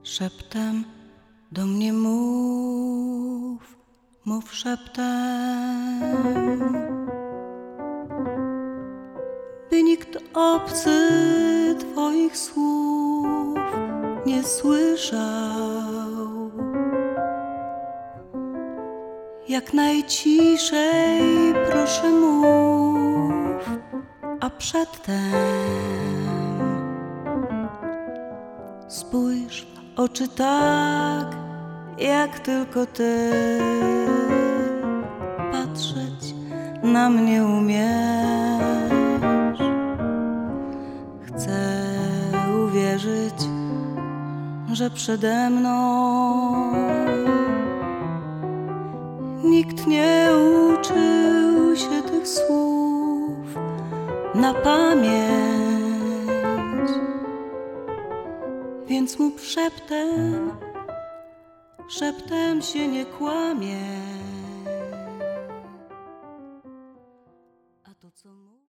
Szeptem do mnie mów, mów szeptem, by nikt obcy Twoich słów nie słyszał. Jak najciszej proszę mów, a przedtem spójrz w oczy tak, jak tylko Ty patrzeć na mnie umiesz. Chcę uwierzyć, że przede mną nikt nie uczył się tych słów na pamięć. Więc mów szeptem, szeptem się nie kłamie.